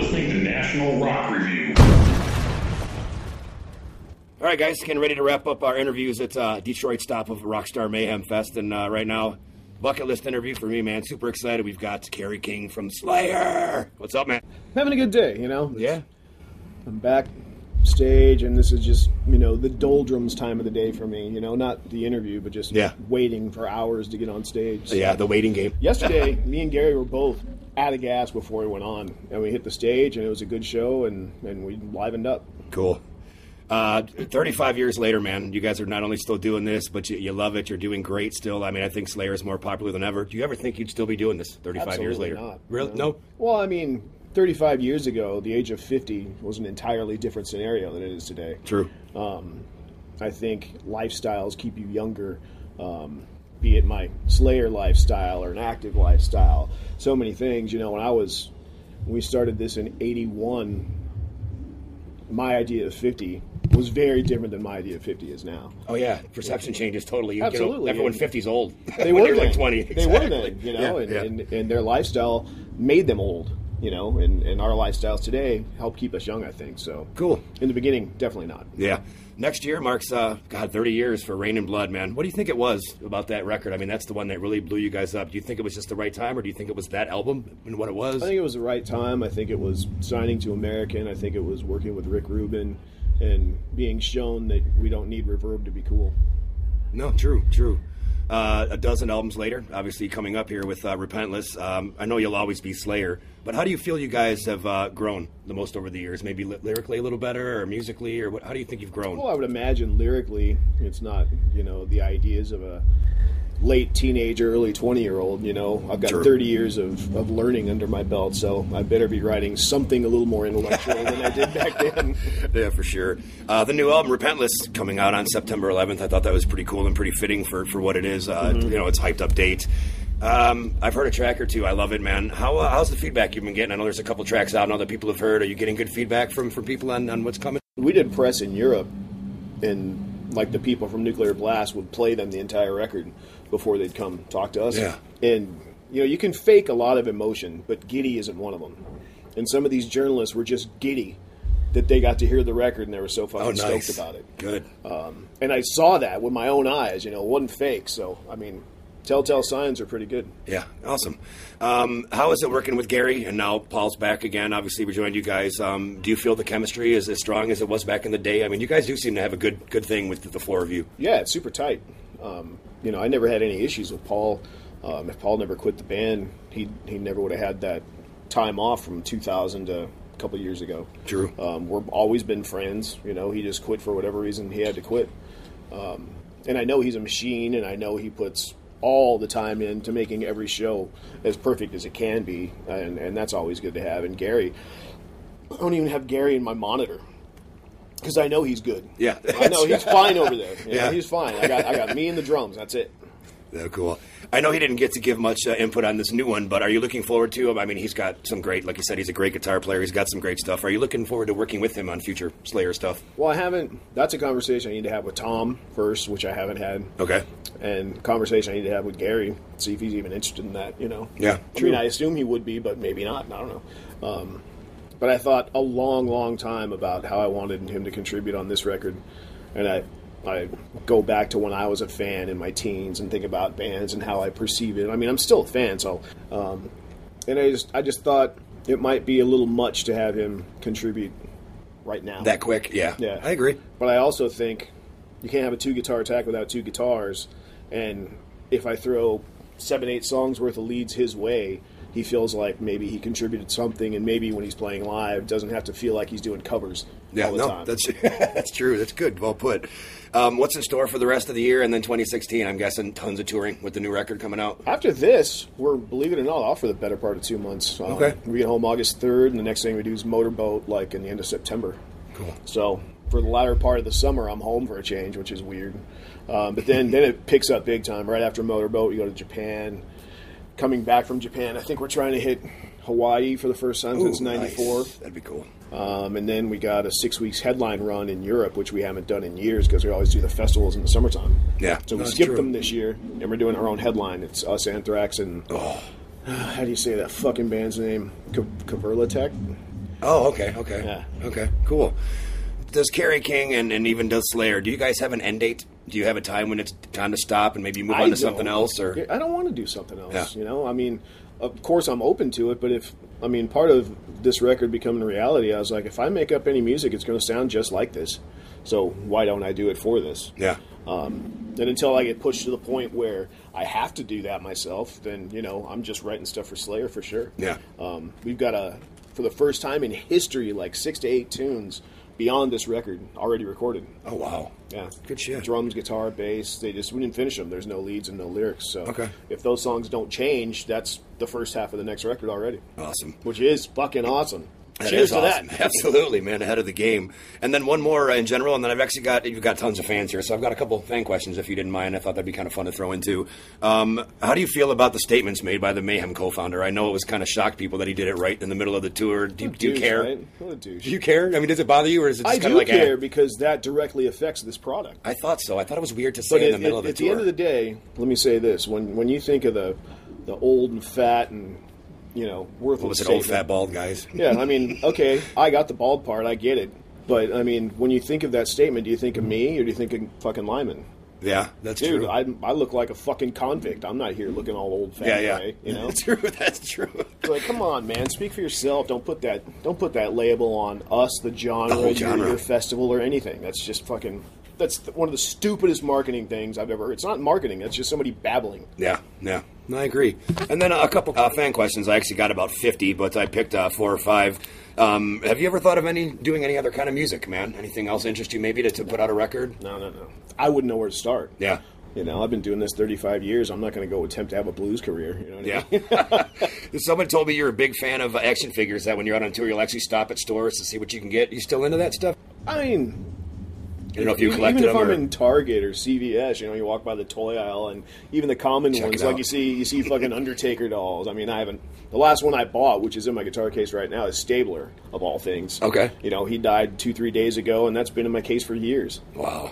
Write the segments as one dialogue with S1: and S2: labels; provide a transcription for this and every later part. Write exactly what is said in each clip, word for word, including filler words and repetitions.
S1: listening to National Rock Review.
S2: All right, guys, getting ready to wrap up our interviews at uh, Detroit stop of Rockstar Mayhem Fest. And uh, right now, bucket list interview for me, man. Super excited. We've got Kerry King from Slayer. What's up, man?
S3: Having a good day, you know?
S2: Yeah.
S3: I'm back stage, and this is just, you know, the doldrums time of the day for me. You know, not the interview, but just
S2: yeah.
S3: waiting for hours to get on stage. So
S2: yeah, the waiting game.
S3: Yesterday, me and Gary were both out of gas before we went on, and we hit the stage, and it was a good show, and, and we livened up.
S2: Cool. Uh, thirty-five years later, man, you guys are not only still doing this, but you, you love it. You're doing great still. I mean, I think Slayer is more popular than ever. Do you ever think you'd still be doing this thirty-five
S3: Absolutely
S2: years later?
S3: Not.
S2: Really?
S3: No.
S2: no?
S3: Well, I mean, thirty-five years ago, the age of fifty was an entirely different scenario than it is today.
S2: True.
S3: Um, I think lifestyles keep you younger, um, be it my Slayer lifestyle or an active lifestyle. So many things. You know, when I was, when we started this in eighty-one, my idea of fifty was very different than my idea of fifty is now.
S2: Oh, yeah. Perception changes totally. You
S3: Absolutely.
S2: Get, everyone fifty is old.
S3: They were
S2: like twenty.
S3: They
S2: exactly.
S3: were then, you know,
S2: yeah,
S3: and,
S2: yeah.
S3: And, and their lifestyle made them old, you know, and, and our lifestyles today help keep us young, I think. So
S2: cool.
S3: In the beginning, definitely not.
S2: Yeah. Next year marks, uh, God, thirty years for Rain and Blood, man. What do you think it was about that record? I mean, that's the one that really blew you guys up. Do you think it was just the right time, or do you think it was that album and what it was?
S3: I think it was the right time. I think it was signing to American. I think it was working with Rick Rubin and being shown that we don't need reverb to be cool.
S2: No, true, true. Uh, a dozen albums later, obviously coming up here with uh, Repentless. Um, I know you'll always be Slayer, but how do you feel you guys have uh, grown the most over the years? Maybe li- lyrically a little better, or musically, or what, how do you think you've grown?
S3: Well, I would imagine lyrically, it's not, you know, the ideas of a late teenager, early twenty-year-old, you know. I've got
S2: True.
S3: thirty years of, of learning under my belt, so I better be writing something a little more intellectual than I did back then.
S2: Yeah, for sure. Uh, the new album, Repentless, coming out on September eleventh. I thought that was pretty cool and pretty fitting for, for what it is. Uh,
S3: Mm-hmm.
S2: You know, it's hyped up date. Um, I've heard a track or two. I love it, man. How uh, How's the feedback you've been getting? I know there's a couple tracks out and other people have heard. Are you getting good feedback from, from people on, on what's coming?
S3: We did press in Europe, and like the people from Nuclear Blast would play them the entire record before they'd come talk to us.
S2: Yeah.
S3: And, you know, you can fake a lot of emotion, but giddy isn't one of them. And some of these journalists were just giddy that they got to hear the record and they were so fucking
S2: Oh, nice.
S3: stoked about it.
S2: Good.
S3: Um, and I saw that with my own eyes, you know, it wasn't fake. So, I mean, telltale signs are pretty good.
S2: Yeah, awesome. Um, how is it working with Gary? And now Paul's back again. Obviously, we joined you guys. Um, do you feel the chemistry is as strong as it was back in the day? I mean, you guys do seem to have a good good thing with the four of you.
S3: Yeah, it's super tight. Um, you know, I never had any issues with Paul. Um, if Paul never quit the band, he he never would have had that time off from two thousand to a couple of years ago.
S2: True.
S3: Um, we've always been friends. You know, he just quit for whatever reason he had to quit. Um, and I know he's a machine, and I know he puts all the time into making every show as perfect as it can be, and, and that's always good to have. And Gary, I don't even have Gary in my monitor because I know he's good.
S2: Yeah,
S3: I know he's fine over there. You know,
S2: Yeah.
S3: he's fine. I got I got me and the drums. That's it.
S2: Yeah, cool. I know he didn't get to give much uh, input on this new one, but are you looking forward to him? I mean, he's got some great, like you said, he's a great guitar player. He's got some great stuff. Are you looking forward to working with him on future Slayer stuff?
S3: Well, I haven't. That's a conversation I need to have with Tom first, which I haven't had.
S2: Okay.
S3: And conversation I need to have with Gary, see if he's even interested in that. You know.
S2: Yeah.
S3: I mean, I assume he would be, but maybe not. I don't know. Um, but I thought a long, long time about how I wanted him to contribute on this record, and I. I go back to when I was a fan in my teens and think about bands and how I perceive it. I mean, I'm still a fan, so um, and I just I just thought it might be a little much to have him contribute right now.
S2: That quick, yeah.
S3: Yeah,
S2: I agree.
S3: But I also think you can't have a two guitar attack without two guitars. And if I throw seven, eight songs worth of leads his way, he feels like maybe he contributed something, and maybe when he's playing live, doesn't have to feel like he's doing covers
S2: Yeah,
S3: all the
S2: no,
S3: time.
S2: that's that's true. That's good. Well put. Um, what's in store for the rest of the year and then twenty sixteen? I'm guessing tons of touring with the new record coming out.
S3: After this, we're, believe it or not, off for the better part of two months. Um,
S2: Okay.
S3: We get home August third, and the next thing we do is Motorboat, like in the end of September.
S2: Cool.
S3: So for the latter part of the summer, I'm home for a change, which is weird. Um, but then, then it picks up big time. Right after Motorboat, we go to Japan. Coming back from Japan, I think we're trying to hit Hawaii for the first time
S2: Ooh,
S3: since ninety-four.
S2: nice. That'd be cool.
S3: Um, and then we got a six weeks headline run in Europe, which we haven't done in years because we always do the festivals in the summertime.
S2: Yeah,
S3: So we
S2: that's
S3: skipped
S2: true.
S3: them this year, and we're doing our own headline. It's us, Anthrax, and
S2: Oh,
S3: how do you say that fucking band's name? K- Kaverlatech?
S2: Oh, okay, okay.
S3: Yeah.
S2: Okay, cool. Does Kerry King and, and even does Slayer, do you guys have an end date? Do you have a time when it's time to stop and maybe move
S3: I
S2: on to
S3: don't-
S2: something else? Or
S3: I don't want to do something else.
S2: Yeah.
S3: You know, I mean, of course I'm open to it, but if I mean part of this record becoming a reality, I was like, if I make up any music, it's going to sound just like this. So why don't I do it for this?
S2: Yeah.
S3: Um, and until I get pushed to the point where I have to do that myself, then you know I'm just writing stuff for Slayer for sure.
S2: Yeah.
S3: Um, we've got a for the first time in history like six to eight tunes beyond this record already recorded.
S2: Oh, wow.
S3: Yeah,
S2: Good shit.
S3: Drums, guitar, bass. They just we didn't finish them. There's no leads and no lyrics. So
S2: Okay.
S3: if those songs don't change, that's the first half of the next record already,
S2: Awesome.
S3: which is fucking awesome.
S2: That
S3: Cheers
S2: is
S3: to
S2: awesome.
S3: that.
S2: Absolutely, man, ahead of the game. And then one more uh, in general, and then I've actually got, you've got tons of fans here, so I've got a couple fan questions if you didn't mind. I thought that'd be kind of fun to throw into. Um, how do you feel about the statements made by the Mayhem co-founder? I know it was kind of shocked people that he did it right in the middle of the tour. Do, you-
S3: What a
S2: do you
S3: douche,
S2: care?
S3: right? What a douche.
S2: Do you care? I mean, does it bother you, or is it just
S3: I
S2: kind
S3: do
S2: of like,
S3: care
S2: eh?
S3: because that directly affects this product.
S2: I thought so. I thought it was weird to say
S3: But
S2: in
S3: at,
S2: the middle
S3: at-
S2: of the
S3: at
S2: tour.
S3: the end of the day, let me say this: when when you think of the the old and fat and you know worthless,
S2: what was it, old
S3: statement-
S2: fat bald guys?
S3: Yeah, I mean, okay, I got the bald part, I get it. But, I mean, when you think of that statement, do you think of me or do you think of fucking Lyman?
S2: Yeah, that's
S3: Dude,
S2: true.
S3: I, I look like a fucking convict. I'm not here looking all old fat
S2: yeah, yeah.
S3: guy, you know?
S2: That's true. That's true.
S3: It's like, come on, man, speak for yourself. Don't put that don't put that label on us, the genre,
S2: whole
S3: your-
S2: genre.
S3: Your, festival, or anything. That's just fucking... That's th- one of the stupidest marketing things I've ever heard. It's not marketing. That's just somebody babbling.
S2: Yeah, yeah. No, I agree. And then a couple uh, fan questions. I actually got about fifty, but I picked uh, four or five. Um, have you ever thought of any doing any other kind of music, man? Anything else interest you maybe to, to put out a record?
S3: No, no, no. I wouldn't know where to start.
S2: Yeah.
S3: You know, I've been doing this thirty-five years. I'm not going to go attempt to have a blues career. You know what I
S2: Yeah.
S3: mean?
S2: Someone told me you're a big fan of uh, action figures, that when you're out on tour, you'll actually stop at stores to see what you can get. You still into that stuff?
S3: I mean...
S2: I don't know if you
S3: Even-
S2: collected
S3: even if
S2: them
S3: I'm
S2: or...
S3: in Target or C V S, you know, you walk by the toy aisle, and even the common
S2: Check
S3: ones,
S2: it
S3: like
S2: out.
S3: you see, you see fucking Undertaker dolls. I mean, I haven't. The last one I bought, which is in my guitar case right now, is Stabler of all things.
S2: Okay.
S3: You know, he died two, three days ago, and that's been in my case for years.
S2: Wow.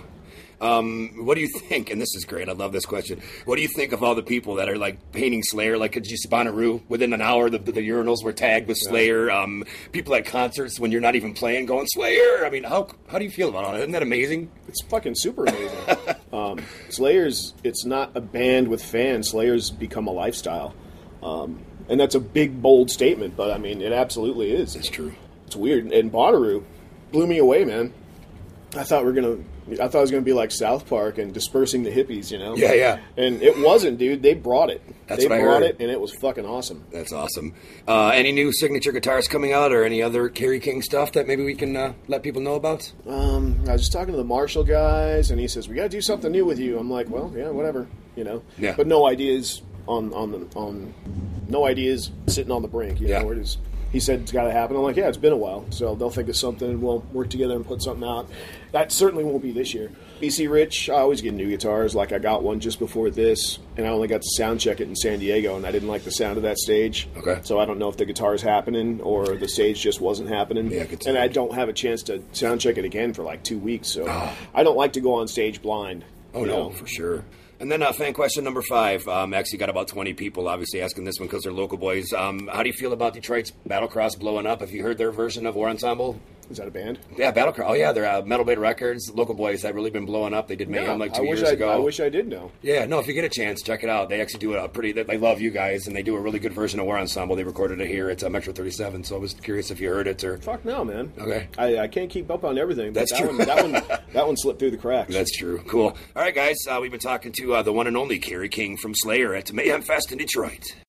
S2: Um, what do you think? And this is great. I love this question. What do you think of all the people that are like painting Slayer? Like, did you see Bonnaroo? Within an hour, the, the urinals were tagged with Slayer. Um, people at concerts when you're not even playing going Slayer. I mean, how how do you feel about all that? Isn't that amazing?
S3: It's fucking super amazing. um, Slayer's, it's not a band with fans. Slayer's become a lifestyle. Um, and that's a big, bold statement, but I mean, it absolutely is.
S2: That's true.
S3: It's weird. And Bonnaroo blew me away, man. I thought we were gonna. I thought it was gonna be like South Park and dispersing the hippies, you know?
S2: Yeah, yeah.
S3: And it wasn't, dude. They brought it.
S2: That's
S3: they
S2: what I
S3: brought
S2: heard.
S3: it, and it was fucking awesome.
S2: That's awesome. Uh, any new signature guitars coming out, or any other Kerry King stuff that maybe we can uh, let people know about?
S3: Um, I was just talking to the Marshall guys, and he says we got to do something new with you. I'm like, well, yeah, whatever, you know.
S2: Yeah.
S3: But no ideas on on the on. No ideas sitting on the brink. You
S2: Yeah.
S3: know, we're just. He said it's got to happen. I'm like, yeah, it's been a while, so they'll think of something and we'll work together and put something out. That certainly won't be this year. B C Rich, I always get new guitars. Like I got one just before this, and I only got to sound check it in San Diego, and I didn't like the sound of that stage.
S2: Okay.
S3: So I don't know if the guitar's happening or the stage just wasn't happening.
S2: Yeah, I could see
S3: and I
S2: that.
S3: don't have a chance to sound check it again for like two weeks. So I don't like to go on stage blind.
S2: Oh,
S3: you
S2: no,
S3: know?
S2: for sure. And then uh, fan question number five. Um, actually got about twenty people obviously asking this one because they're local boys. Um, how do you feel about Detroit's Battlecross blowing up? Have you heard their version of War Ensemble?
S3: Is that a band?
S2: Yeah, Battlecross. Oh, yeah, they're uh, Metal Blade Records. Local boys have really been blowing up. They did Mayhem like two
S3: I wish
S2: years
S3: I,
S2: ago.
S3: I wish I did know.
S2: Yeah, no, if you get a chance, check it out. They actually do a pretty, they love you guys, and they do a really good version of War Ensemble. They recorded it here at uh, Metro thirty-seven, so I was curious if you heard it or...
S3: Fuck no, man.
S2: Okay.
S3: I, I can't keep up on everything. But
S2: That's
S3: that
S2: true.
S3: One, that one, that one slipped through the cracks.
S2: That's true. Cool. All right, guys, uh, we've been talking to uh, the one and only Kerry King from Slayer at Mayhem Fest in Detroit.